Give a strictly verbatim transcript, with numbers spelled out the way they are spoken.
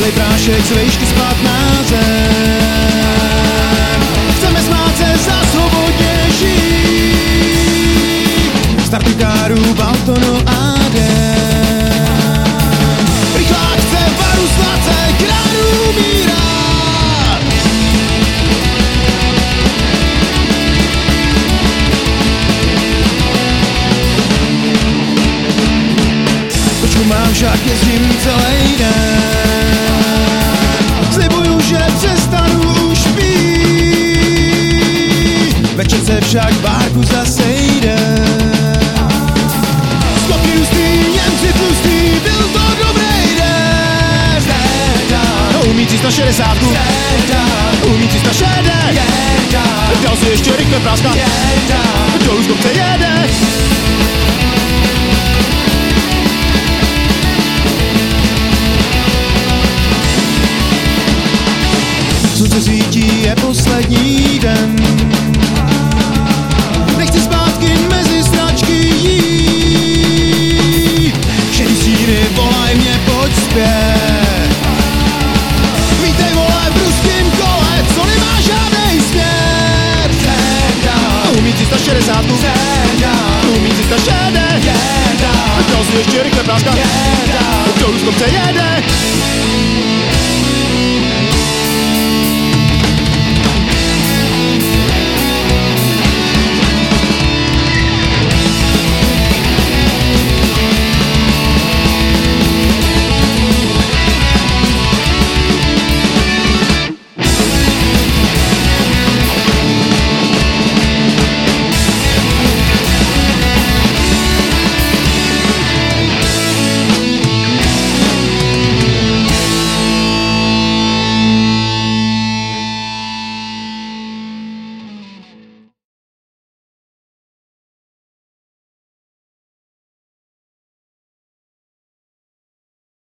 Bílej prášek z vejšky spát na zem. Chceme smát se za svobodně žít. Startuj káru, Baltonu a jdem. Rychlák chce varu sladce, kránu míra. Kočku mám, však jezdím celý den. Slibuju, že přestanu už pít. Večer se však v bárku zasejdem. Skopky hustý, Němci tlustý, byl to dobrý den. Umí tři sta šedesát, umí tři sta šedesát. Dal si ještě rychle práska, dolů z kopce jede. Slunce svítí, je poslední den. Nechci zpátky mezi sračky jít. Šedý síry, volaj mě, pojď zpět. Vítej, vole, v ruským kole, co nemá žádnej směr. Umí tři sta šedesát, umí tři sta šedesát. Dal si ještě rychle práska, dolů z kopce jede.